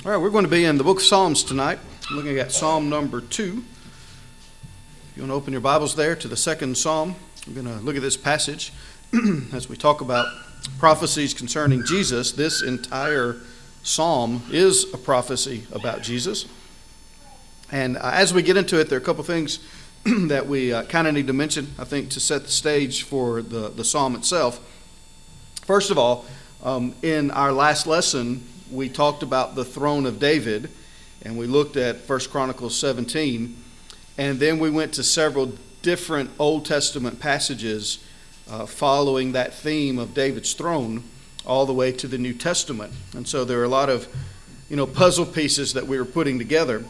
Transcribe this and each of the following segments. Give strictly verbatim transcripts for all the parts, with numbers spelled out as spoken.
All right, we're going to be in the book of Psalms tonight, looking at Psalm number two. If you want to open your Bibles there to the second Psalm, we're going to look at this passage as we talk about prophecies concerning Jesus. This entire Psalm is a prophecy about Jesus. And uh, as we get into it, there are a couple things that we uh, kind of need to mention, I think, to set the stage for the, the Psalm itself. First of all, um, in our last lesson, we talked about the throne of David, and we looked at First Chronicles seventeen, and then we went to several different Old Testament passages uh, following that theme of David's throne all the way to the New Testament. And so there are a lot of, you know, puzzle pieces that we were putting together.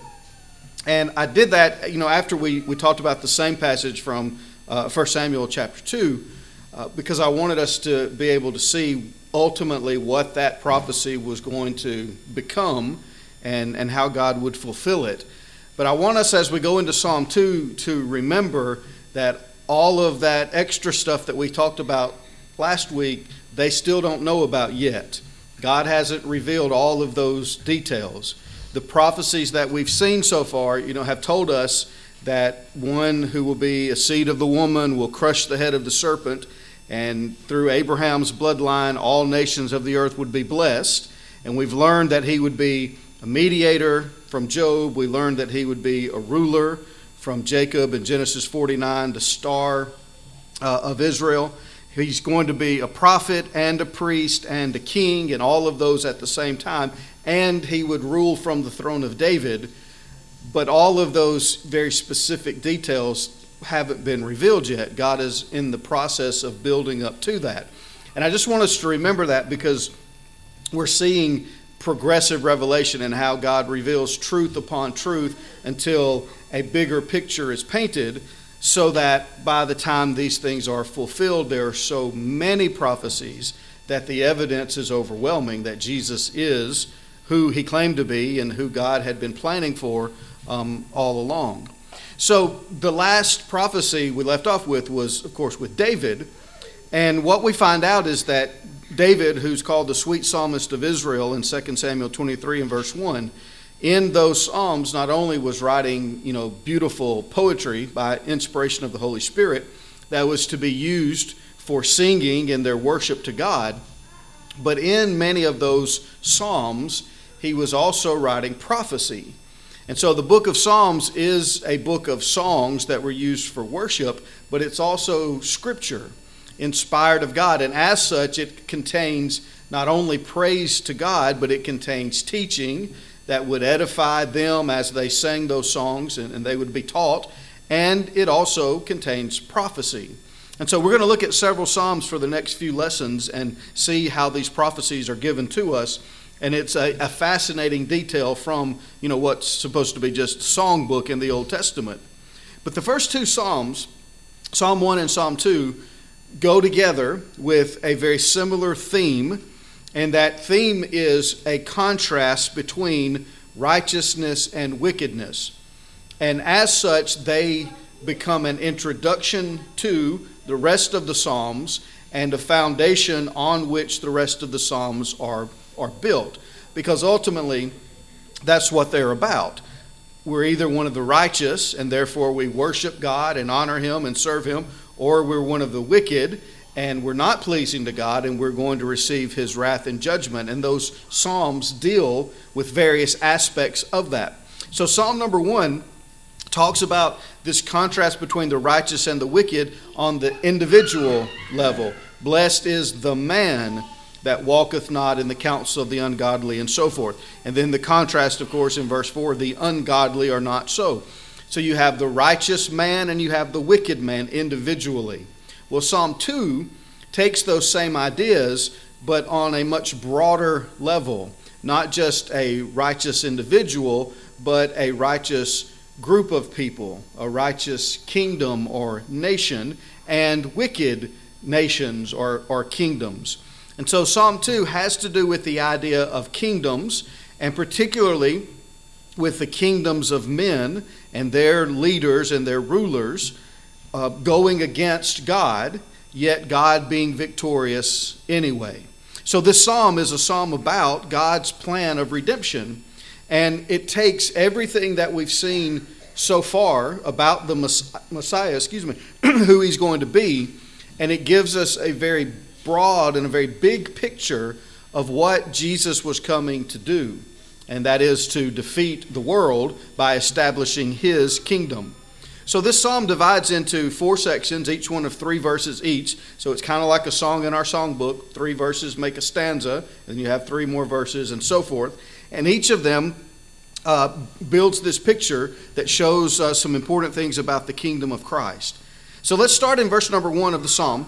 And I did that, you know, after we, we talked about the same passage from uh, First Samuel chapter two, uh, because I wanted us to be able to see ultimately what that prophecy was going to become and, and how God would fulfill it. But I want us, as we go into Psalm two, to remember that all of that extra stuff that we talked about last week, they still don't know about yet. God hasn't revealed all of those details. The prophecies that we've seen so far, you know, have told us that one who will be a seed of the woman will crush the head of the serpent, and through Abraham's bloodline, all nations of the earth would be blessed. And we've learned that he would be a mediator from Job. We learned that he would be a ruler from Jacob in Genesis forty-nine, the star uh, of Israel. He's going to be a prophet and a priest and a king, and all of those at the same time. And he would rule from the throne of David. But all of those very specific details haven't been revealed yet. God is in the process of building up to that. And I just want us to remember that, because we're seeing progressive revelation in how God reveals truth upon truth until a bigger picture is painted, so that by the time these things are fulfilled, there are so many prophecies that the evidence is overwhelming that Jesus is who he claimed to be and who God had been planning for um, all along. So the last prophecy we left off with was, of course, with David. And what we find out is that David, who's called the sweet psalmist of Israel in Second Samuel twenty-three and verse one, in those psalms not only was writing, you know, beautiful poetry by inspiration of the Holy Spirit that was to be used for singing in their worship to God, but in many of those psalms, he was also writing prophecy. And so the book of Psalms is a book of songs that were used for worship, but it's also scripture, inspired of God. And as such, it contains not only praise to God, but it contains teaching that would edify them as they sang those songs and, and they would be taught. And it also contains prophecy. And so we're going to look at several Psalms for the next few lessons and see how these prophecies are given to us. And it's a, a fascinating detail from, you know, what's supposed to be just a songbook in the Old Testament. But the first two Psalms, Psalm one and Psalm two, go together with a very similar theme. And that theme is a contrast between righteousness and wickedness. And as such, they become an introduction to the rest of the Psalms and a foundation on which the rest of the Psalms are are built, because ultimately that's what they're about. We're either one of the righteous, and therefore we worship God and honor him and serve him, or we're one of the wicked, and we're not pleasing to God, and we're going to receive his wrath and judgment. And those Psalms deal with various aspects of that. So Psalm number one talks about this contrast between the righteous and the wicked on the individual level. Blessed is the man that walketh not in the counsel of the ungodly, and so forth. And then the contrast, of course, in verse four, the ungodly are not so. So you have the righteous man and you have the wicked man individually. Well, Psalm two takes those same ideas, but on a much broader level. Not just a righteous individual, but a righteous group of people, a righteous kingdom or nation, and wicked nations or, or kingdoms. And so Psalm two has to do with the idea of kingdoms, and particularly with the kingdoms of men and their leaders and their rulers uh, going against God, yet God being victorious anyway. So this psalm is a psalm about God's plan of redemption. And it takes everything that we've seen so far about the Messiah, excuse me, who he's going to be, and it gives us a very broad and a very big picture of what Jesus was coming to do, and that is to defeat the world by establishing his kingdom. So this psalm divides into four sections, each one of three verses each. So it's kind of like a song in our songbook. Three verses make a stanza, and you have three more verses and so forth. And each of them uh, builds this picture that shows uh, some important things about the kingdom of Christ. So let's start in verse number one of the psalm.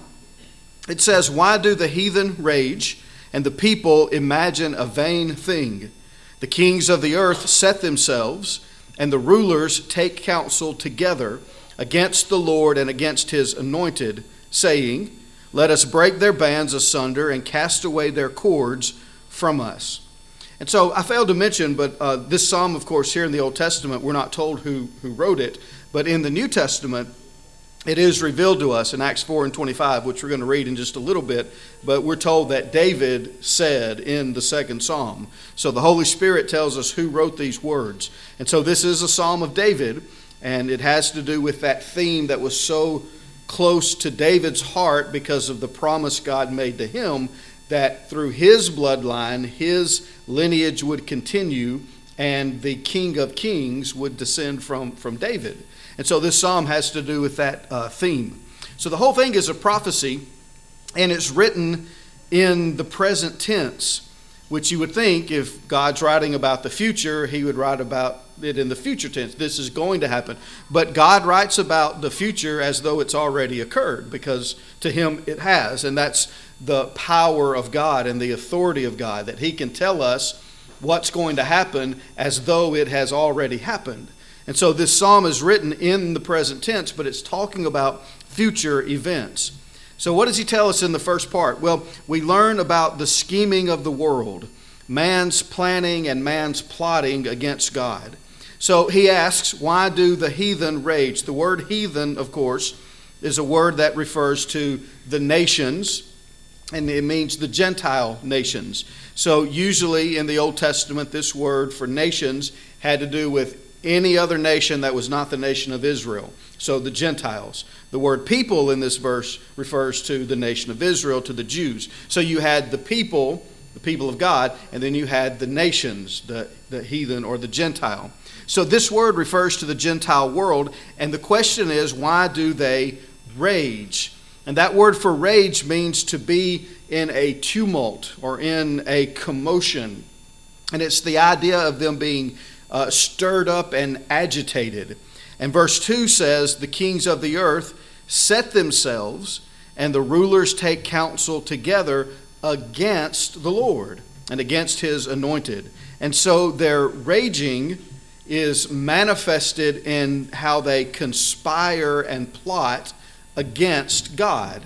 It says, "Why do the heathen rage, and the people imagine a vain thing? The kings of the earth set themselves, and the rulers take counsel together against the Lord and against his anointed, saying, Let us break their bands asunder and cast away their cords from us." And so I failed to mention, but uh, this psalm, of course, here in the Old Testament, we're not told who, who wrote it. But in the New Testament, it is revealed to us in Acts four and twenty-five, which we're going to read in just a little bit. But we're told that David said in the second psalm. So the Holy Spirit tells us who wrote these words. And so this is a psalm of David, and it has to do with that theme that was so close to David's heart because of the promise God made to him, that through his bloodline, his lineage would continue, and the King of Kings would descend from, from David. And so this psalm has to do with that uh, theme. So the whole thing is a prophecy, and it's written in the present tense, which you would think if God's writing about the future, he would write about it in the future tense. This is going to happen. But God writes about the future as though it's already occurred, because to him it has. And that's the power of God and the authority of God, that he can tell us what's going to happen as though it has already happened. And so this psalm is written in the present tense, but it's talking about future events. So what does he tell us in the first part? Well, we learn about the scheming of the world, man's planning and man's plotting against God. So he asks, why do the heathen rage? The word heathen, of course, is a word that refers to the nations, and it means the Gentile nations. So usually in the Old Testament, this word for nations had to do with any other nation that was not the nation of Israel. So the Gentiles. The word people in this verse refers to the nation of Israel, to the Jews. So you had the people, the people of God, and then you had the nations, the, the heathen or the Gentile. So this word refers to the Gentile world, and the question is, why do they rage? And that word for rage means to be in a tumult or in a commotion. And it's the idea of them being uh, stirred up and agitated. And verse two says, the kings of the earth set themselves, and the rulers take counsel together against the Lord and against his anointed. And so their raging is manifested in how they conspire and plot against God.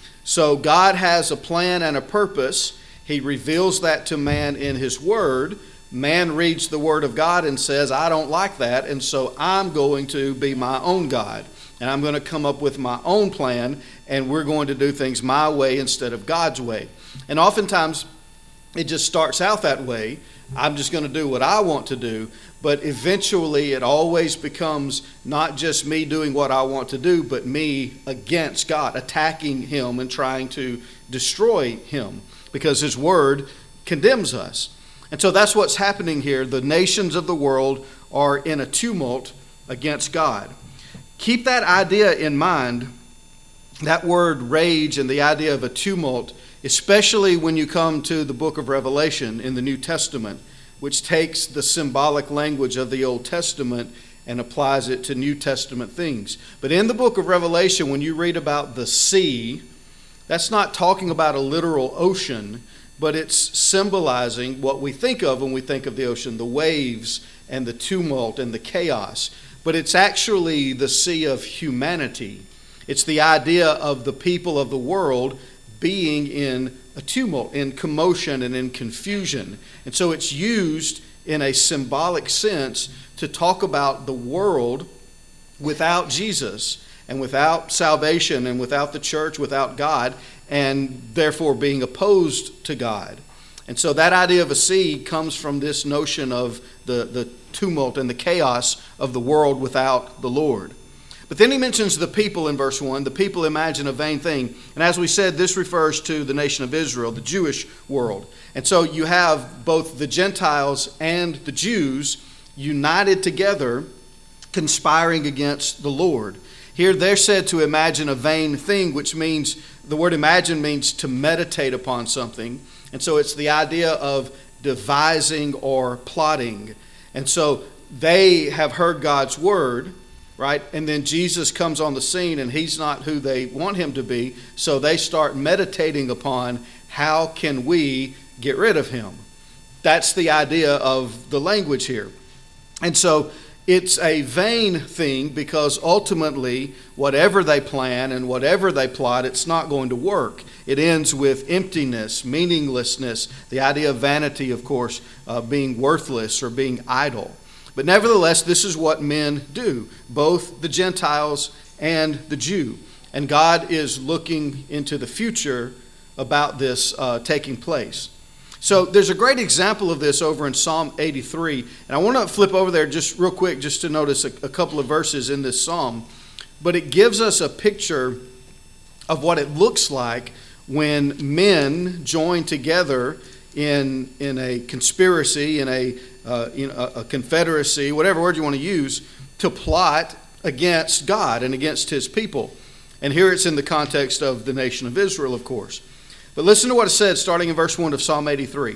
So God has a plan and a purpose. He reveals that to man in his word. Man reads the word of God and says, I don't like that, and so I'm going to be my own God. And I'm going to come up with my own plan, and we're going to do things my way instead of God's way. And oftentimes, it just starts out that way. I'm just going to do what I want to do. But eventually, it always becomes not just me doing what I want to do, but me against God, attacking him and trying to destroy him, because his word condemns us. And so that's what's happening here. The nations of the world are in a tumult against God. Keep that idea in mind, that word rage and the idea of a tumult, especially when you come to the book of Revelation in the New Testament, which takes the symbolic language of the Old Testament and applies it to New Testament things. But in the book of Revelation, when you read about the sea, that's not talking about a literal ocean, but it's symbolizing what we think of when we think of the ocean, the waves and the tumult and the chaos. But it's actually the sea of humanity. It's the idea of the people of the world being in a tumult, in commotion and in confusion. And so it's used in a symbolic sense to talk about the world without Jesus and without salvation and without the church, without God, and therefore being opposed to God. And so that idea of a sea comes from this notion of the, the tumult and the chaos of the world without the Lord. But then he mentions the people in verse one. The people imagine a vain thing. And as we said, this refers to the nation of Israel, the Jewish world. And so you have both the Gentiles and the Jews united together, conspiring against the Lord. Here they're said to imagine a vain thing, which means, the word imagine means to meditate upon something. And so it's the idea of devising or plotting. And so they have heard God's word, right? And then Jesus comes on the scene and he's not who they want him to be. So they start meditating upon how can we get rid of him. That's the idea of the language here. And so it's a vain thing because ultimately whatever they plan and whatever they plot, it's not going to work. It ends with emptiness, meaninglessness, the idea of vanity, of course, uh, being worthless or being idle. But nevertheless, this is what men do, both the Gentiles and the Jew. And God is looking into the future about this uh, taking place. So there's a great example of this over in Psalm eighty-three. And I want to flip over there just real quick just to notice a, a couple of verses in this psalm. But it gives us a picture of what it looks like when men join together in, in a conspiracy, in a, uh, in a, a confederacy, whatever word you want to use, to plot against God and against his people. And here it's in the context of the nation of Israel, of course. But listen to what it says, starting in verse one of Psalm eighty-three.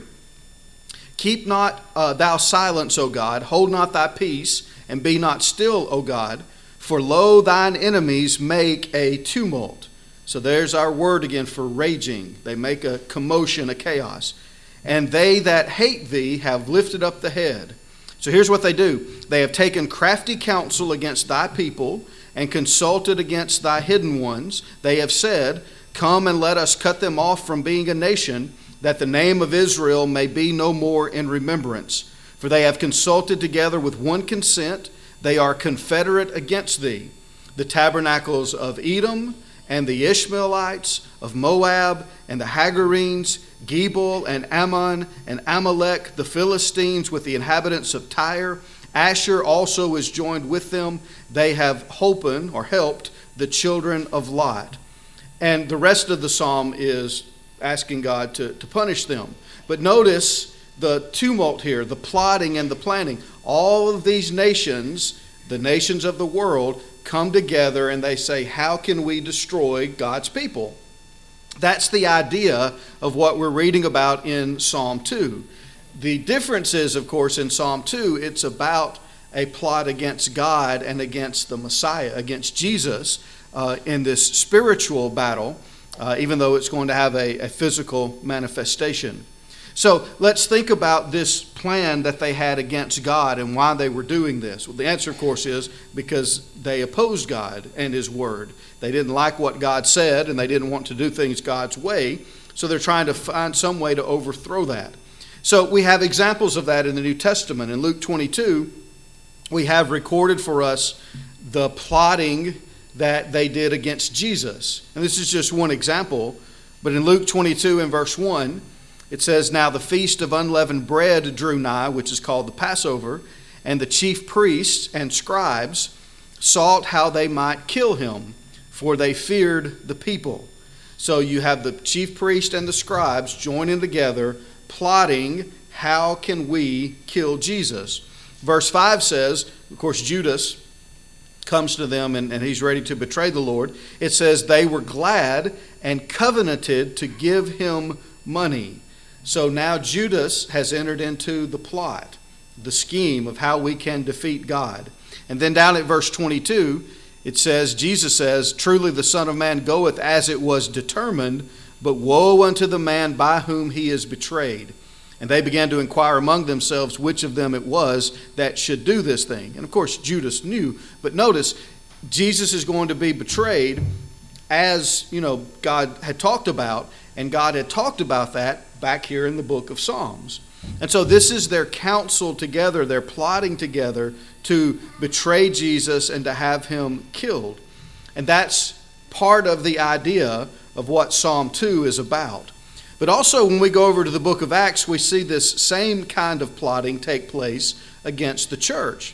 Keep not uh, thou silence, O God, hold not thy peace, and be not still, O God, for lo, thine enemies make a tumult. So there's our word again for raging. They make a commotion, a chaos. And they that hate thee have lifted up the head. So here's what they do. They have taken crafty counsel against thy people, and consulted against thy hidden ones. They have said, come and let us cut them off from being a nation, that the name of Israel may be no more in remembrance. For they have consulted together with one consent. They are confederate against thee. The tabernacles of Edom and the Ishmaelites, of Moab and the Hagarenes, Gebal and Ammon and Amalek, the Philistines with the inhabitants of Tyre. Asher also is joined with them. They have holpen or helped the children of Lot. And the rest of the psalm is asking God to, to punish them. But notice the tumult here, the plotting and the planning. All of these nations, the nations of the world, come together and they say, how can we destroy God's people? That's the idea of what we're reading about in Psalm two. The difference is, of course, in Psalm two, it's about a plot against God and against the Messiah, against Jesus, Uh, in this spiritual battle, uh, even though it's going to have a, a physical manifestation. So let's think about this plan that they had against God and why they were doing this. Well, the answer, of course, is because they opposed God and his word. They didn't like what God said, and they didn't want to do things God's way, so they're trying to find some way to overthrow that. So we have examples of that in the New Testament. In Luke twenty-two, we have recorded for us the plotting that they did against Jesus. And this is just one example, but in Luke twenty-two and verse one, it says, now the feast of unleavened bread drew nigh, which is called the Passover, and the chief priests and scribes sought how they might kill him, for they feared the people. So you have the chief priest and the scribes joining together, plotting, how can we kill Jesus? Verse five says, of course, Judas comes to them and, and he's ready to betray the Lord. It says they were glad and covenanted to give him money. So now Judas has entered into the plot, the scheme of how we can defeat God. And then down at verse twenty-two, it says, Jesus says, truly the Son of Man goeth as it was determined, but woe unto the man by whom he is betrayed. And they began to inquire among themselves which of them it was that should do this thing. And of course, Judas knew. But notice, Jesus is going to be betrayed as, you know, God had talked about. And God had talked about that back here in the book of Psalms. And so this is their counsel together. They're plotting together to betray Jesus and to have him killed. And that's part of the idea of what Psalm two is about. But also when we go over to the book of Acts, we see this same kind of plotting take place against the church.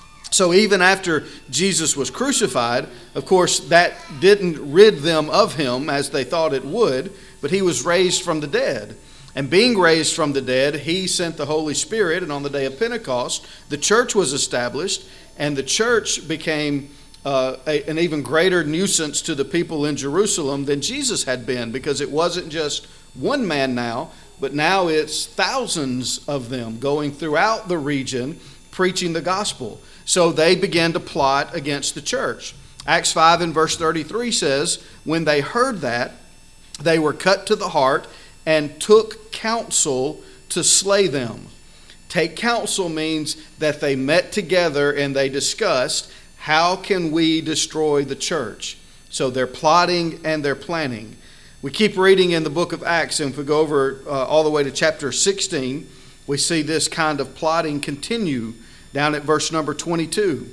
So even after Jesus was crucified, of course, that didn't rid them of him as they thought it would, but he was raised from the dead. And being raised from the dead, he sent the Holy Spirit, and on the day of Pentecost, the church was established, and the church became uh, a, an even greater nuisance to the people in Jerusalem than Jesus had been, because it wasn't just one man now, but now it's thousands of them going throughout the region preaching the gospel. So they began to plot against the church. Acts five and verse thirty-three says, when they heard that, they were cut to the heart and took counsel to slay them. Take counsel means that they met together and they discussed, how can we destroy the church? So they're plotting and they're planning. We keep reading in the book of Acts, and if we go over uh, all the way to chapter sixteen, we see this kind of plotting continue down at verse number twenty-two.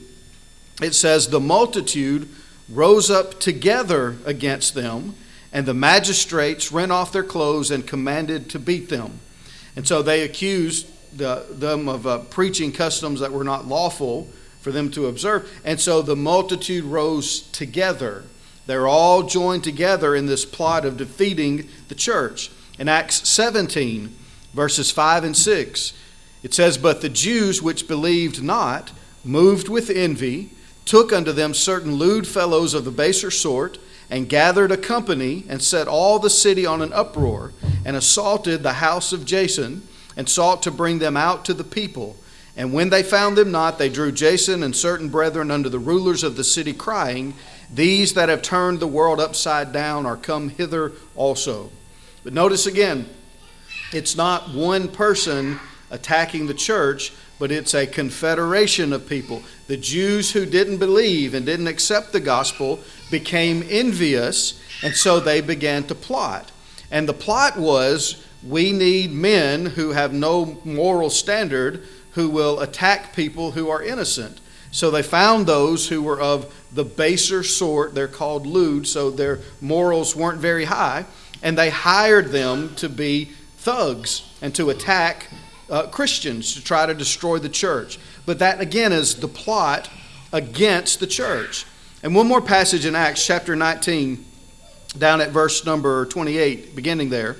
It says, the multitude rose up together against them, and the magistrates rent off their clothes and commanded to beat them. And so they accused the, them of uh, preaching customs that were not lawful for them to observe. And so the multitude rose together. They're all joined together in this plot of defeating the church. In Acts seventeen, verses five and six, it says, but the Jews which believed not, moved with envy, took unto them certain lewd fellows of the baser sort, and gathered a company, and set all the city on an uproar, and assaulted the house of Jason, and sought to bring them out to the people. And when they found them not, they drew Jason and certain brethren unto the rulers of the city, crying, these that have turned the world upside down are come hither also. But notice again, it's not one person attacking the church, but it's a confederation of people. The Jews who didn't believe and didn't accept the gospel became envious, and so they began to plot. And the plot was, we need men who have no moral standard who will attack people who are innocent. So they found those who were of the baser sort. They're called lewd, so their morals weren't very high, and they hired them to be thugs and to attack Uh, Christians, to try to destroy the church. But that again is the plot against the church. And one more passage in Acts chapter nineteen, down at verse number twenty-eight, beginning there.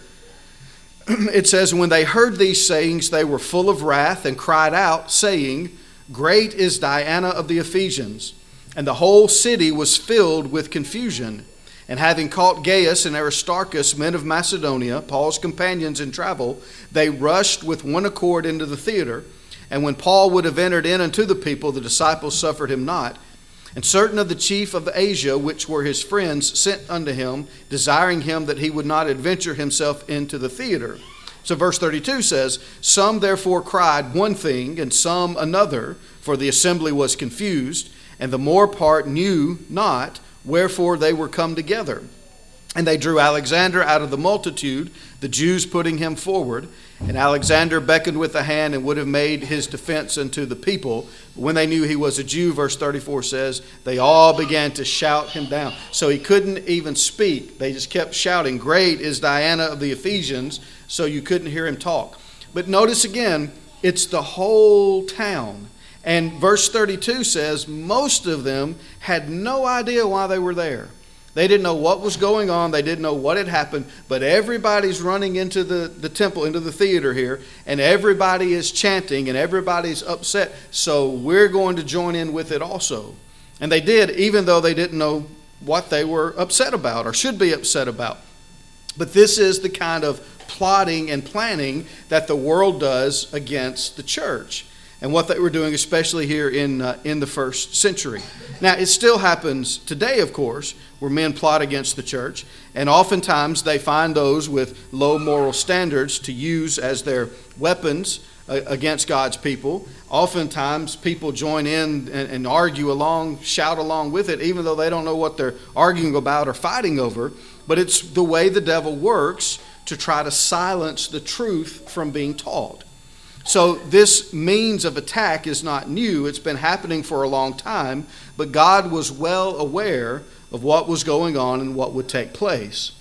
It says, when they heard these sayings, they were full of wrath and cried out, saying, great is Diana of the Ephesians. And the whole city was filled with confusion. And having caught Gaius and Aristarchus, men of Macedonia, Paul's companions in travel, they rushed with one accord into the theater. And when Paul would have entered in unto the people, the disciples suffered him not. And certain of the chief of Asia, which were his friends, sent unto him, desiring him that he would not adventure himself into the theater. So verse thirty-two says, some therefore cried one thing, and some another, for the assembly was confused, and the more part knew not, wherefore they were come together. And they drew Alexander out of the multitude, the Jews putting him forward. And Alexander beckoned with the hand and would have made his defense unto the people. But when they knew he was a Jew, verse thirty-four says, they all began to shout him down. So he couldn't even speak. They just kept shouting, great is Diana of the Ephesians, so you couldn't hear him talk. But notice again, it's the whole town. And verse thirty-two says most of them had no idea why they were there. They didn't know what was going on. They didn't know what had happened. But everybody's running into the, the temple, into the theater here, and everybody is chanting, and everybody's upset. So we're going to join in with it also. And they did, even though they didn't know what they were upset about or should be upset about. But this is the kind of plotting and planning that the world does against the church, and what they were doing, especially here in uh, in the first century. Now, it still happens today, of course, where men plot against the church, and oftentimes they find those with low moral standards to use as their weapons uh, against God's people. Oftentimes, people join in and, and argue along, shout along with it, even though they don't know what they're arguing about or fighting over. But it's the way the devil works to try to silence the truth from being taught. So this means of attack is not new. It's been happening for a long time, but God was well aware of what was going on and what would take place.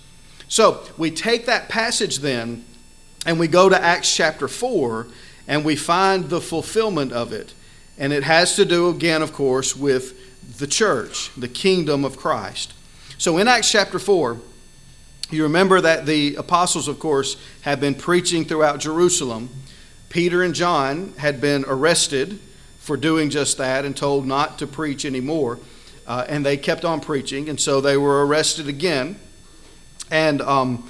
So we take that passage then and we go to Acts chapter four and we find the fulfillment of it. And it has to do again, of course, with the church, the kingdom of Christ. So in Acts chapter four, you remember that the apostles, of course, had been preaching throughout Jerusalem. Peter and John had been arrested for doing just that and told not to preach anymore. Uh, and they kept on preaching, and so they were arrested again. And um,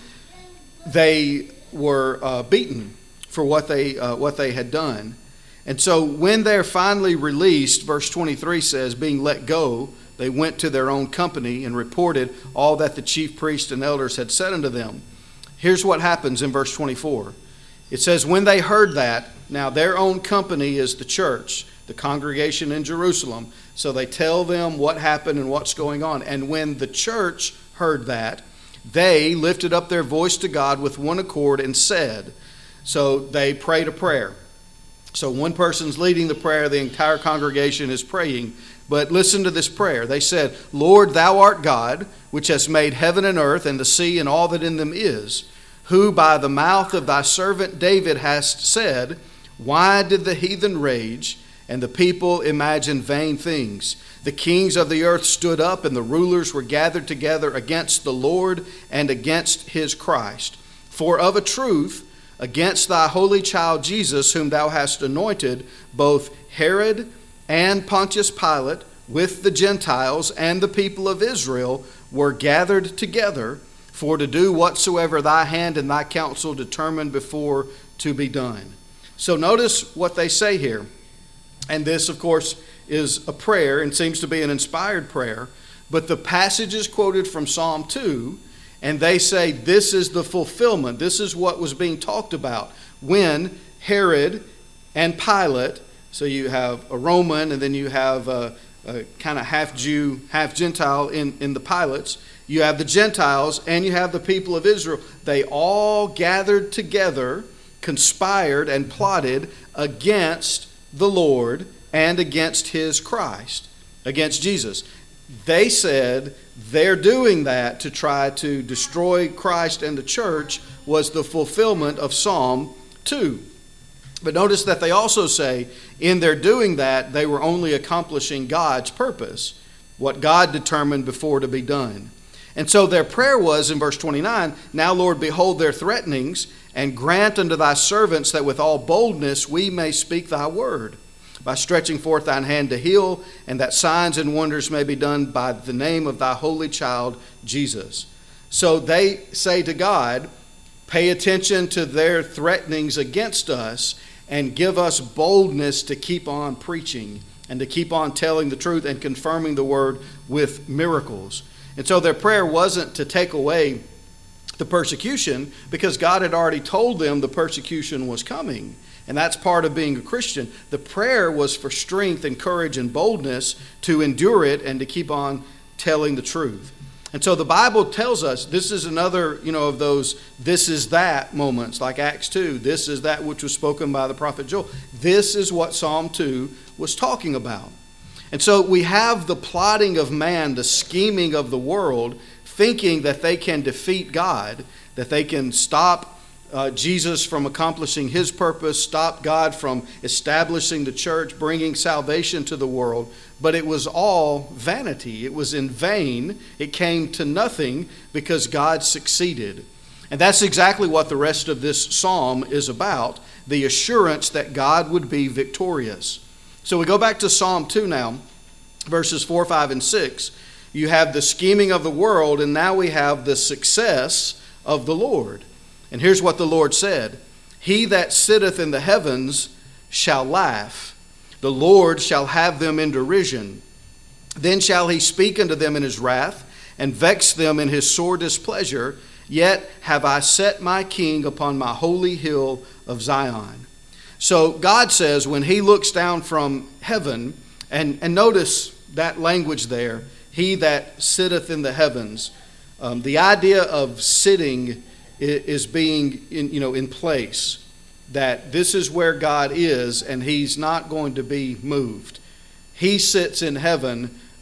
they were uh, beaten for what they uh, what they had done. And so when they're finally released, verse twenty-three says, being let go, they went to their own company and reported all that the chief priests and elders had said unto them. Here's what happens in verse twenty-four. It says, when they heard that, now their own company is the church, the congregation in Jerusalem. So they tell them what happened and what's going on. And when the church heard that, they lifted up their voice to God with one accord and said, so they prayed a prayer. So one person's leading the prayer, the entire congregation is praying. But listen to this prayer. They said, Lord, thou art God, which hast made heaven and earth and the sea and all that in them is, who by the mouth of thy servant David hast said, why did the heathen rage and the people imagine vain things? The kings of the earth stood up and the rulers were gathered together against the Lord and against his Christ. For of a truth, against thy holy child Jesus, whom thou hast anointed, both Herod and Pontius Pilate, with the Gentiles and the people of Israel, were gathered together for to do whatsoever thy hand and thy counsel determined before to be done. So notice what they say here. And this, of course, is a prayer and seems to be an inspired prayer. But the passage is quoted from Psalm two, and they say this is the fulfillment. This is what was being talked about when Herod and Pilate, so you have a Roman and then you have a, a kind of half Jew, half Gentile in, in the Pilates. You have the Gentiles and you have the people of Israel. They all gathered together, conspired and plotted against the Lord and against his Christ, against Jesus. They said they're doing that to try to destroy Christ and the church was the fulfillment of Psalm two. But notice that they also say in their doing that, they were only accomplishing God's purpose, what God determined before to be done. And so their prayer was in verse twenty-nine, now Lord, behold their threatenings, and grant unto thy servants that with all boldness we may speak thy word, by stretching forth thine hand to heal, and that signs and wonders may be done by the name of thy holy child, Jesus. So they say to God, pay attention to their threatenings against us, and give us boldness to keep on preaching, and to keep on telling the truth and confirming the word with miracles. And so their prayer wasn't to take away the persecution, because God had already told them the persecution was coming. And that's part of being a Christian. The prayer was for strength and courage and boldness to endure it and to keep on telling the truth. And so the Bible tells us this is another, you know, of those this is that moments like Acts two. This is that which was spoken by the prophet Joel. This is what Psalm two was talking about. And so we have the plotting of man, the scheming of the world, thinking that they can defeat God, that they can stop Uh, Jesus from accomplishing his purpose, stop God from establishing the church, bringing salvation to the world. But it was all vanity. It was in vain. It came to nothing because God succeeded. And that's exactly what the rest of this psalm is about, the assurance that God would be victorious. So we go back to Psalm two now, verses four, five, and six. You have the scheming of the world, and now we have the success of the Lord. And here's what the Lord said, he that sitteth in the heavens shall laugh. The Lord shall have them in derision. Then shall he speak unto them in his wrath, and vex them in his sore displeasure. Yet have I set my king upon my holy hill of Zion. So God says when he looks down from heaven, and, and notice that language there, he that sitteth in the heavens. Um, the idea of sitting is being in, you know, in place, that this is where God is and he's not going to be moved. He sits in heaven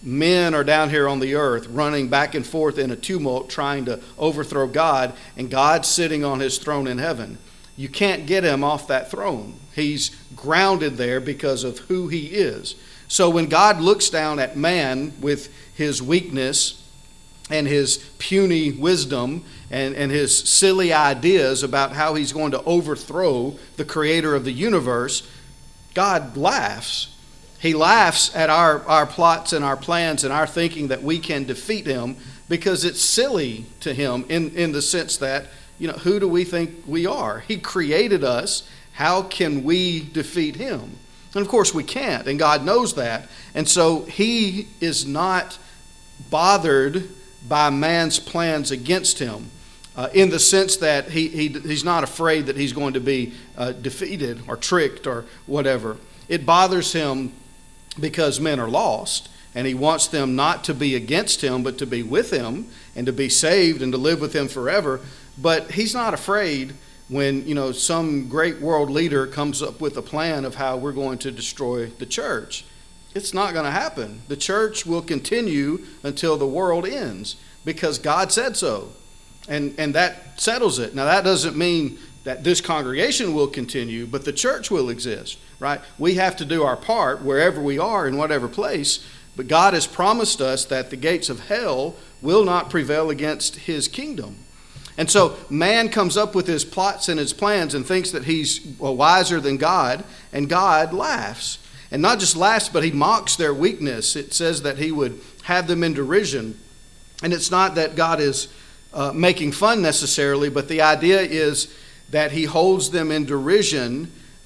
men are down here on the earth running back and forth in a tumult trying to overthrow God, and God's sitting on his throne in heaven. You can't get him off that throne. He's grounded there because of who he is. So when God looks down at man with his weakness and his puny wisdom and, and his silly ideas about how he's going to overthrow the creator of the universe, God laughs. He laughs at our, our plots and our plans and our thinking that we can defeat him, because it's silly to him in, in the sense that, you know, who do we think we are? He created us. How can we defeat him? And of course we can't, and God knows that. And so he is not bothered by man's plans against him uh, in the sense that he, he he's not afraid that he's going to be uh, defeated or tricked or whatever. It bothers him because men are lost, and he wants them not to be against him, but to be with him and to be saved and to live with him forever. But he's not afraid when, you know, some great world leader comes up with a plan of how we're going to destroy the church. It's not going to happen. The church will continue until the world ends because God said so. And, and that settles it. Now, that doesn't mean that this congregation will continue, but the church will exist, right? We have to do our part wherever we are in whatever place, but God has promised us that the gates of hell will not prevail against his kingdom. And so man comes up with his plots and his plans and thinks that he's wiser than God, and God laughs. And not just laughs, but he mocks their weakness. It says that he would have them in derision. And it's not that God is uh, making fun necessarily, but the idea is that he holds them in derision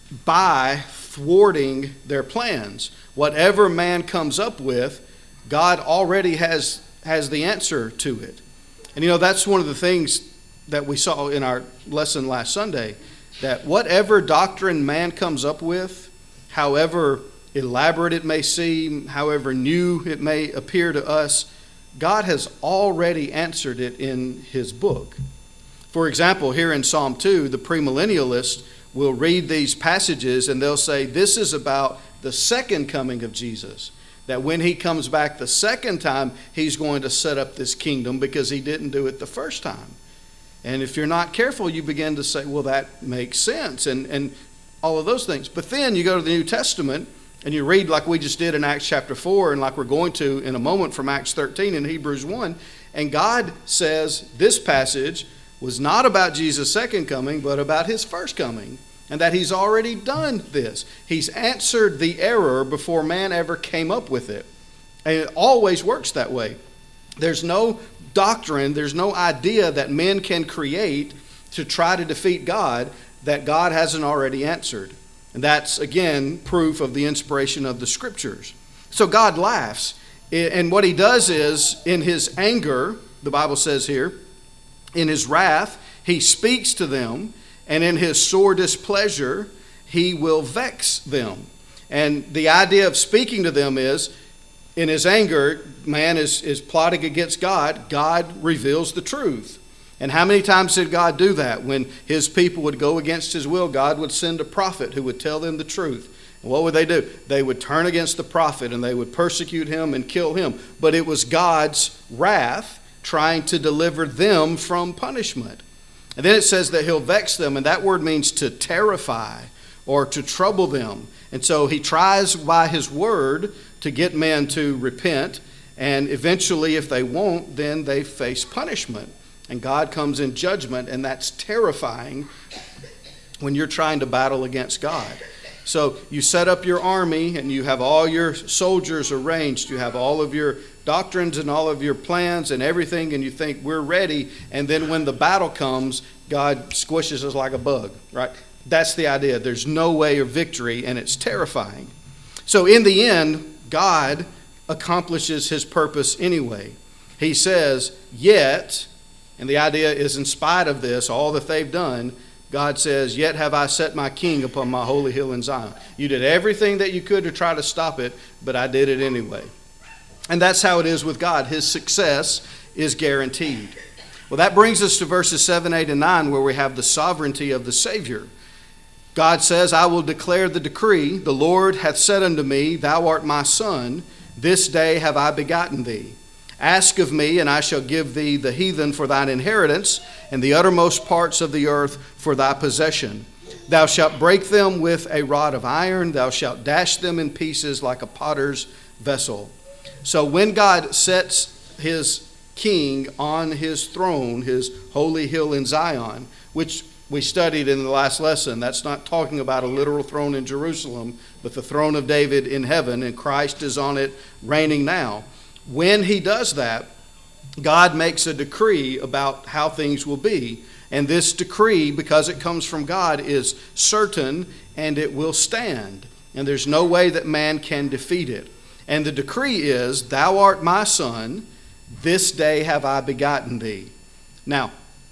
by thwarting their plans. Whatever man comes up with, God already has, has the answer to it. And you know, that's one of the things that we saw in our lesson last Sunday, that whatever doctrine man comes up with, however elaborate it may seem, however new it may appear to us, God has already answered it in his book. For example, here in Psalm two, the premillennialists will read these passages and they'll say this is about the second coming of Jesus. That when he comes back the second time, he's going to set up this kingdom because he didn't do it the first time. And if you're not careful, you begin to say, well, that makes sense, and, and all of those things. But then you go to the New Testament and you read like we just did in Acts chapter four and like we're going to in a moment from Acts thirteen and Hebrews one. And God says this passage was not about Jesus' second coming, but about his first coming. And that he's already done this. He's answered the error before man ever came up with it. And it always works that way. There's no doctrine, there's no idea that men can create to try to defeat God that God hasn't already answered. And that's, again, proof of the inspiration of the Scriptures. So God laughs. And what he does is, in his anger, the Bible says here, in his wrath, he speaks to them. And in his sore displeasure, he will vex them. And the idea of speaking to them is, in his anger, man is, is plotting against God. God reveals the truth. And how many times did God do that? When his people would go against his will, God would send a prophet who would tell them the truth. And what would they do? They would turn against the prophet and they would persecute him and kill him. But it was God's wrath trying to deliver them from punishment. And then it says that he'll vex them, and that word means to terrify or to trouble them. And so he tries by his word to get men to repent, and eventually if they won't, then they face punishment. And God comes in judgment, and that's terrifying when you're trying to battle against God. So you set up your army, and you have all your soldiers arranged. You have all of your doctrines and all of your plans and everything, and you think we're ready. And then when the battle comes, God squishes us like a bug, right? That's the idea. There's no way of victory, and it's terrifying. So in the end, God accomplishes his purpose anyway. He says, yet, and the idea is in spite of this, all that they've done, God says, yet have I set my king upon my holy hill in Zion. You did everything that you could to try to stop it, but I did it anyway. And that's how it is with God. His success is guaranteed. Well, that brings us to verses seven, eight, and nine, where we have the sovereignty of the Savior. God says, I will declare the decree. The Lord hath said unto me, thou art my son. This day have I begotten thee. Ask of me, and I shall give thee the heathen for thine inheritance, and the uttermost parts of the earth for thy possession. Thou shalt break them with a rod of iron. Thou shalt dash them in pieces like a potter's vessel. So when God sets his king on his throne, his holy hill in Zion, which we studied in the last lesson, that's not talking about a literal throne in Jerusalem, but the throne of David in heaven, and Christ is on it reigning now. When he does that, God makes a decree about how things will be. And this decree, because it comes from God, is certain and it will stand. And there's no way that man can defeat it. And the decree is, thou art my son, this day have I begotten thee. Now,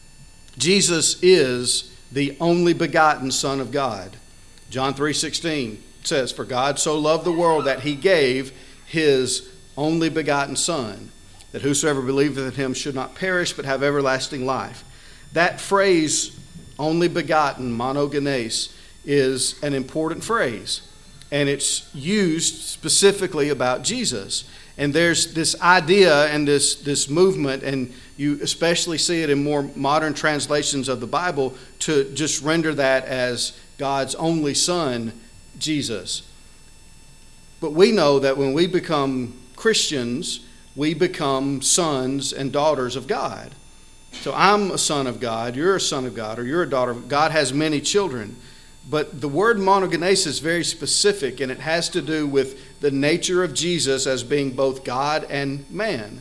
Jesus is the only begotten Son of God. John three sixteen says, for God so loved the world that he gave his only begotten Son, that whosoever believeth in him should not perish but have everlasting life. That phrase, only begotten, monogenes, is an important phrase. And it's used specifically about Jesus. And there's this idea and this, this movement, and you especially see it in more modern translations of the Bible, to just render that as God's only Son, Jesus. But we know that when we become Christians, we become sons and daughters of God. So I'm a son of God, you're a son of God, or you're a daughter of God. God has many children. But the word monogenes is very specific, and it has to do with the nature of Jesus as being both God and man.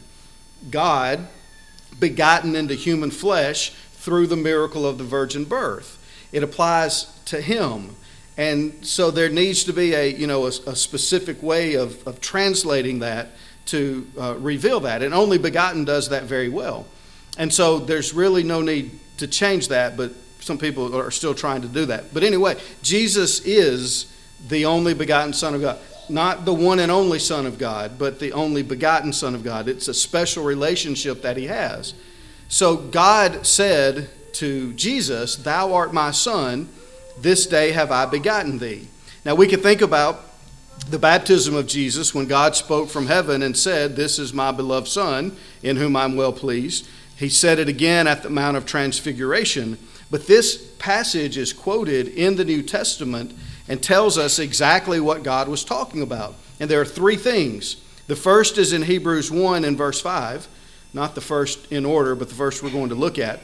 God begotten into human flesh through the miracle of the virgin birth. It applies to him. And so there needs to be a, you know, a, a specific way of, of translating that to uh, reveal that. And only begotten does that very well. And so there's really no need to change that, but some people are still trying to do that. But anyway, Jesus is the only begotten Son of God. Not the one and only Son of God, but the only begotten Son of God. It's a special relationship that he has. So God said to Jesus, thou art my Son, this day have I begotten thee. Now we can think about the baptism of Jesus when God spoke from heaven and said, this is my beloved Son, in whom I'm well pleased. He said it again at the Mount of Transfiguration. But this passage is quoted in the New Testament and tells us exactly what God was talking about. And there are three things. The first is in Hebrews one and verse five. Not the first in order, but the verse we're going to look at.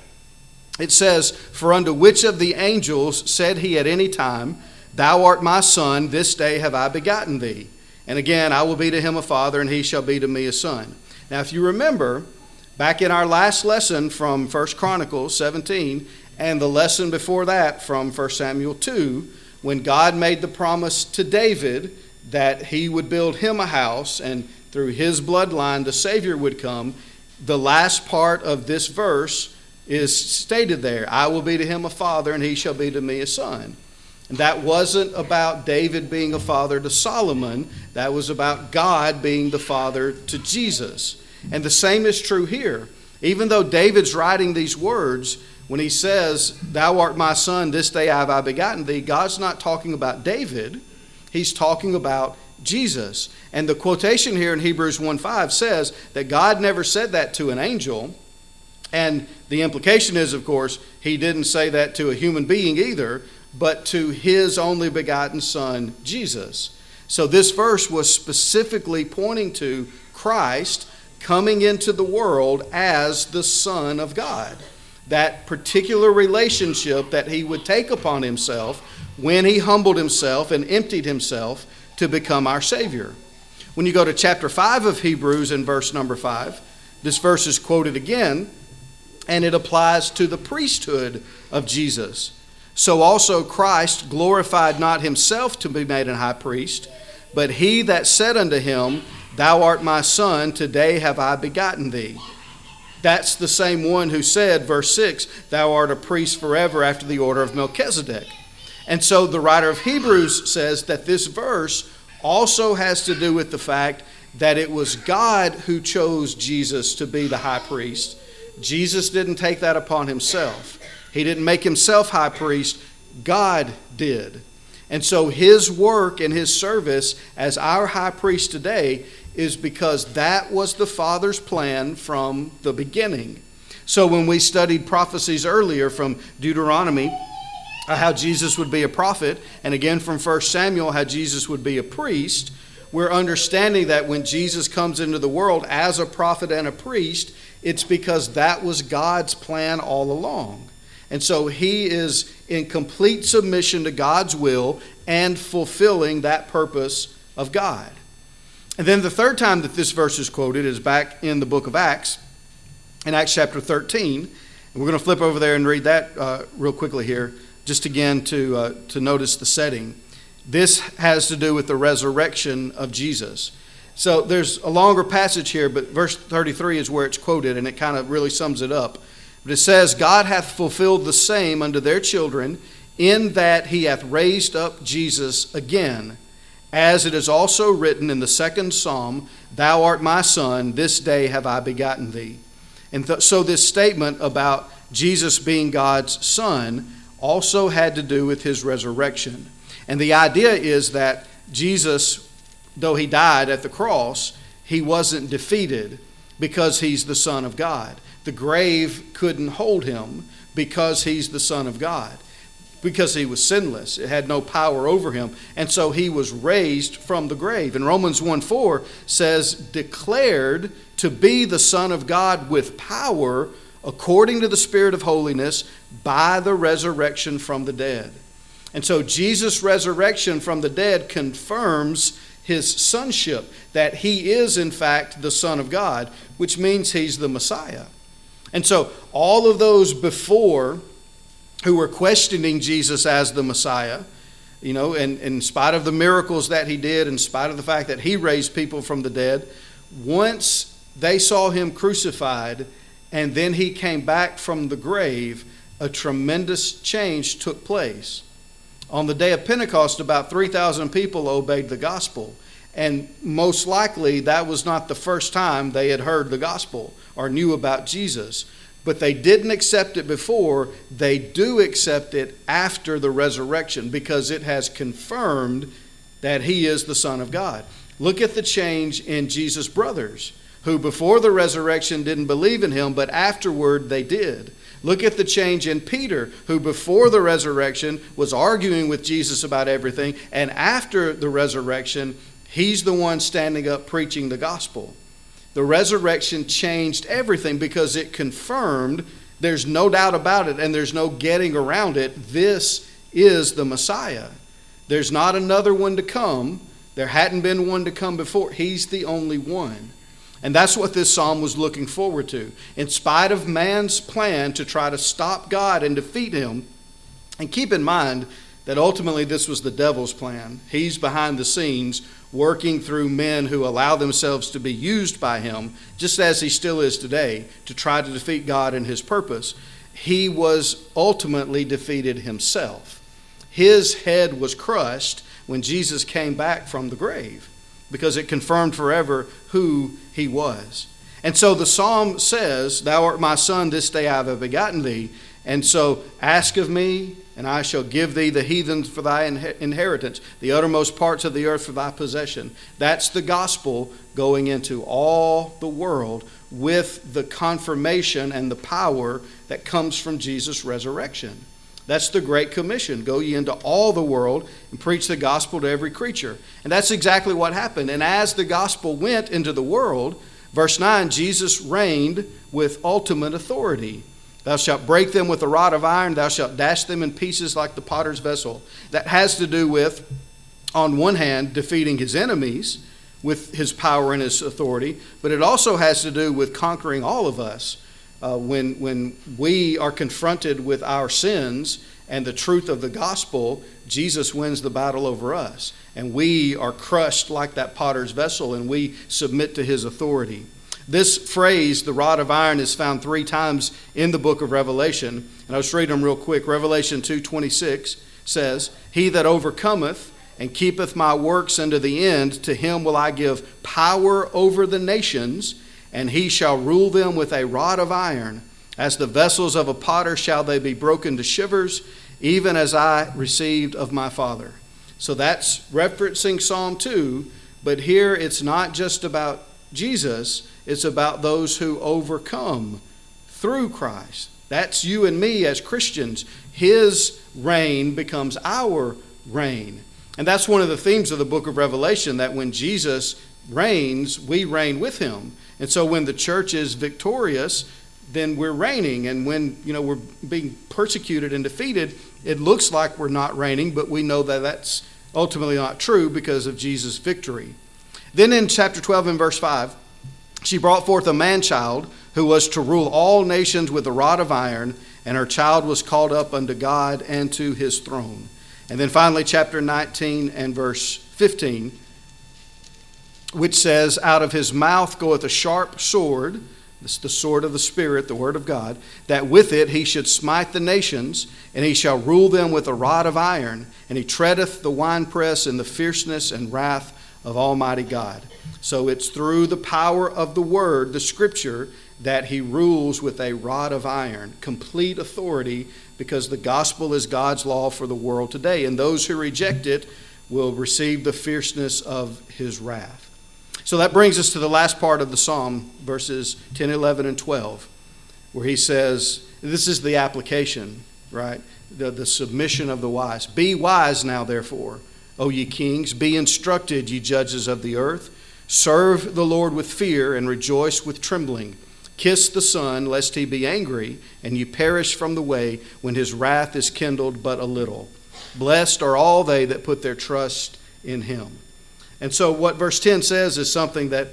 It says, for unto which of the angels said he at any time, thou art my Son, this day have I begotten thee. And again, I will be to him a father, and he shall be to me a son. Now, if you remember, back in our last lesson from First Chronicles seventeen, and the lesson before that from First Samuel two, when God made the promise to David that he would build him a house, and through his bloodline the Savior would come, the last part of this verse is stated there. I will be to him a father, and he shall be to me a son. And that wasn't about David being a father to Solomon. That was about God being the father to Jesus. And the same is true here. Even though David's writing these words, when he says, thou art my Son, this day have I begotten thee, God's not talking about David. He's talking about Jesus. And the quotation here in Hebrews one five says that God never said that to an angel. And the implication is, of course, he didn't say that to a human being either, but to his only begotten Son, Jesus. So this verse was specifically pointing to Christ coming into the world as the Son of God. That particular relationship that he would take upon himself when he humbled himself and emptied himself to become our Savior. When you go to chapter five of Hebrews in verse number five, this verse is quoted again, and it applies to the priesthood of Jesus. So also Christ glorified not himself to be made an high priest, but he that said unto him, thou art my Son, today have I begotten thee. That's the same one who said, verse six, thou art a priest forever after the order of Melchizedek. And so the writer of Hebrews says that this verse also has to do with the fact that it was God who chose Jesus to be the high priest. Jesus didn't take that upon himself. He didn't make himself high priest. God did. And so his work and his service as our high priest today is because that was the Father's plan from the beginning. So when we studied prophecies earlier from Deuteronomy, uh, how Jesus would be a prophet, and again from First Samuel, how Jesus would be a priest, we're understanding that when Jesus comes into the world as a prophet and a priest, it's because that was God's plan all along. And so he is in complete submission to God's will and fulfilling that purpose of God. And then the third time that this verse is quoted is back in the book of Acts, in Acts chapter thirteen. And we're going to flip over there and read that uh, real quickly here, just again to, uh, to notice the setting. This has to do with the resurrection of Jesus. So there's a longer passage here, but verse thirty-three is where it's quoted, and it kind of really sums it up. But it says, God hath fulfilled the same unto their children, in that he hath raised up Jesus again, as it is also written in the second psalm, Thou art my son, this day have I begotten thee. And th- so this statement about Jesus being God's son also had to do with his resurrection. And the idea is that Jesus, though he died at the cross, he wasn't defeated because he's the Son of God. The grave couldn't hold him because he's the Son of God, because he was sinless. It had no power over him. And so he was raised from the grave. And Romans one four says, declared to be the Son of God with power according to the Spirit of holiness by the resurrection from the dead. And so Jesus' resurrection from the dead confirms his sonship, that he is in fact the Son of God, which means he's the Messiah. And so all of those before who were questioning Jesus as the Messiah, you know, and, and in spite of the miracles that he did, in spite of the fact that he raised people from the dead, once they saw him crucified and then he came back from the grave, a tremendous change took place. On the day of Pentecost, about three thousand people obeyed the gospel. And most likely that was not the first time they had heard the gospel or knew about Jesus. But they didn't accept it before. They do accept it after the resurrection because it has confirmed that he is the Son of God. Look at the change in Jesus' brothers, who before the resurrection didn't believe in him, but afterward they did. Look at the change in Peter, who before the resurrection was arguing with Jesus about everything, and after the resurrection, he's the one standing up preaching the gospel. The resurrection changed everything because it confirmed, there's no doubt about it, and there's no getting around it, this is the Messiah. There's not another one to come. There hadn't been one to come before. He's the only one. And that's what this psalm was looking forward to. In spite of man's plan to try to stop God and defeat him, and keep in mind that ultimately this was the devil's plan. He's behind the scenes working through men who allow themselves to be used by him, just as he still is today, to try to defeat God and his purpose. He was ultimately defeated himself. His head was crushed when Jesus came back from the grave, because it confirmed forever who he was. And so the psalm says, Thou art my son, this day I have begotten thee. And so ask of me, and I shall give thee the heathens for thy inheritance, the uttermost parts of the earth for thy possession. That's the gospel going into all the world with the confirmation and the power that comes from Jesus' resurrection. That's the Great Commission. Go ye into all the world and preach the gospel to every creature. And that's exactly what happened. And as the gospel went into the world, verse nine, Jesus reigned with ultimate authority. Thou shalt break them with a rod of iron. Thou shalt dash them in pieces like the potter's vessel. That has to do with, on one hand, defeating his enemies with his power and his authority. But it also has to do with conquering all of us. Uh, when, when we are confronted with our sins and the truth of the gospel, Jesus wins the battle over us. And we are crushed like that potter's vessel, and we submit to his authority. This phrase, the rod of iron, is found three times in the book of Revelation. And I'll just read them real quick. Revelation two twenty-six says, He that overcometh and keepeth my works unto the end, to him will I give power over the nations, and he shall rule them with a rod of iron. As the vessels of a potter shall they be broken to shivers, even as I received of my Father. So that's referencing Psalm two, But here it's not just about Jesus, it's about those who overcome through Christ. That's you and me as Christians. His reign becomes our reign. And that's one of the themes of the book of Revelation, that when Jesus reigns, we reign with him. And so when the church is victorious, then we're reigning. And when, you know, we're being persecuted and defeated, it looks like we're not reigning, but we know that that's ultimately not true because of Jesus' victory. Then in chapter twelve and verse five, she brought forth a man-child who was to rule all nations with a rod of iron, and her child was called up unto God and to his throne. And then finally, chapter nineteen and verse fifteen, which says, out of his mouth goeth a sharp sword, this is the sword of the Spirit, the word of God, that with it he should smite the nations, and he shall rule them with a rod of iron, and he treadeth the winepress in the fierceness and wrath of Almighty God. So it's through the power of the word, the scripture, that he rules with a rod of iron, complete authority, because the gospel is God's law for the world today. And those who reject it will receive the fierceness of his wrath. So that brings us to the last part of the psalm, verses ten, eleven, and twelve, where he says, this is the application, right? The, the submission of the wise. Be wise now, therefore, O ye kings. Be instructed, ye judges of the earth. Serve the Lord with fear and rejoice with trembling. Kiss the Son, lest he be angry, and you perish from the way when his wrath is kindled but a little. Blessed are all they that put their trust in him. And so what verse ten says is something that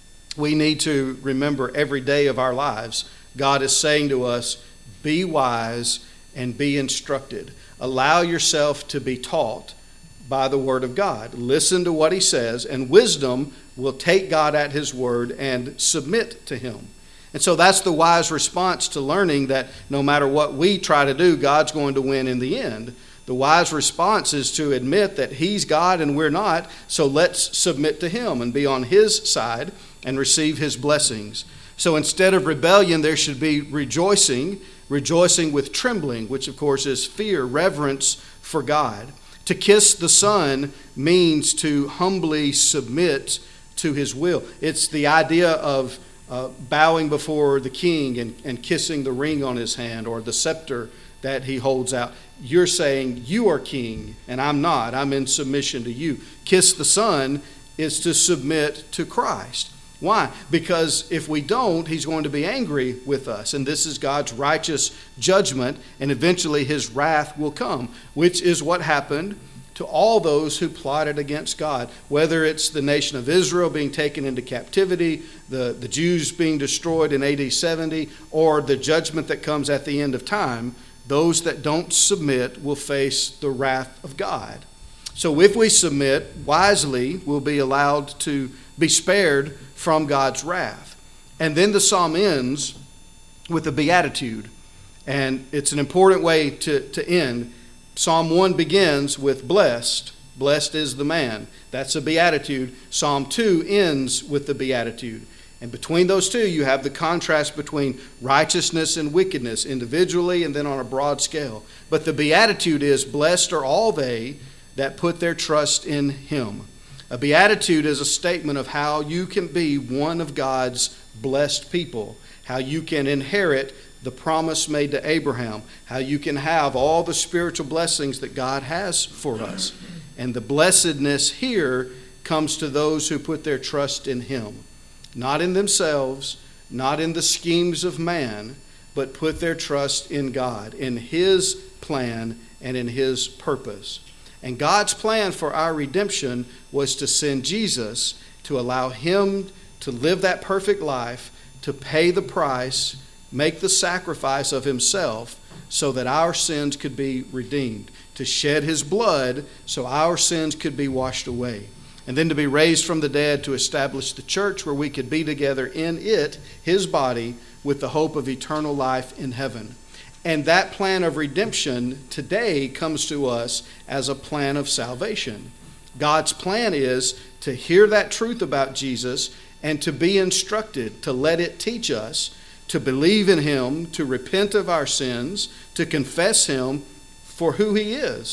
we need to remember every day of our lives. God is saying to us, be wise and be instructed. Allow yourself to be taught by the word of God. Listen to what he says, and wisdom will take God at his word and submit to him. And so that's the wise response to learning that no matter what we try to do, God's going to win in the end. The wise response is to admit that he's God and we're not, so let's submit to him and be on his side and receive his blessings. So instead of rebellion, there should be rejoicing, rejoicing with trembling, which of course is fear, reverence for God. To kiss the Son means to humbly submit to his will. It's the idea of uh, bowing before the king and, and kissing the ring on his hand or the scepter that he holds out. You're saying, you are king and I'm not. I'm in submission to you. Kiss the Son is to submit to Christ. Why? Because if we don't, he's going to be angry with us. And this is God's righteous judgment, and eventually his wrath will come, which is what happened to all those who plotted against God. Whether it's the nation of Israel being taken into captivity, the, the Jews being destroyed in A D seventy, or the judgment that comes at the end of time, those that don't submit will face the wrath of God. So if we submit wisely, we'll be allowed to be spared from God's wrath. And then the psalm ends with a beatitude. And it's an important way to, to end. Psalm one begins with blessed. Blessed is the man. That's a beatitude. Psalm two ends with the beatitude. And between those two, you have the contrast between righteousness and wickedness, individually and then on a broad scale. But the beatitude is, blessed are all they that put their trust in him. A beatitude is a statement of how you can be one of God's blessed people, how you can inherit the promise made to Abraham, how you can have all the spiritual blessings that God has for us. And the blessedness here comes to those who put their trust in him. Not in themselves, not in the schemes of man, but put their trust in God, in his plan and in his purpose. And God's plan for our redemption was to send Jesus, to allow him to live that perfect life, to pay the price, make the sacrifice of himself so that our sins could be redeemed, to shed his blood so our sins could be washed away, and then to be raised from the dead to establish the church where we could be together in it, his body, with the hope of eternal life in heaven. And that plan of redemption today comes to us as a plan of salvation. God's plan is to hear that truth about Jesus and to be instructed, to let it teach us, to believe in him, to repent of our sins, to confess him for who he is.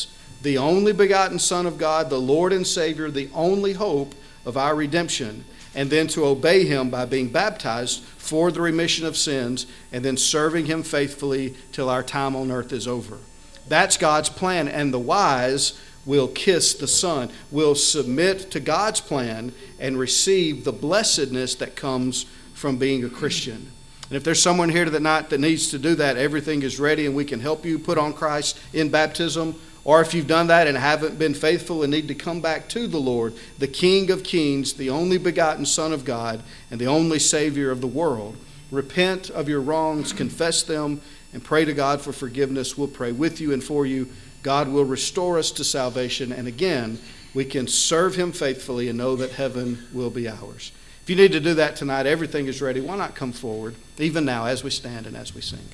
the only begotten Son of God, the Lord and Savior, the only hope of our redemption, and then to obey him by being baptized for the remission of sins, and then serving him faithfully till our time on earth is over. That's God's plan, and the wise will kiss the Son, will submit to God's plan and receive the blessedness that comes from being a Christian. And if there's someone here tonight that needs to do that, everything is ready and we can help you put on Christ in baptism. Or if you've done that and haven't been faithful and need to come back to the Lord, the King of Kings, the only begotten Son of God, and the only Savior of the world, repent of your wrongs, confess them, and pray to God for forgiveness. We'll pray with you and for you. God will restore us to salvation, and again, we can serve him faithfully and know that heaven will be ours. If you need to do that tonight, everything is ready. Why not come forward, even now, as we stand and as we sing?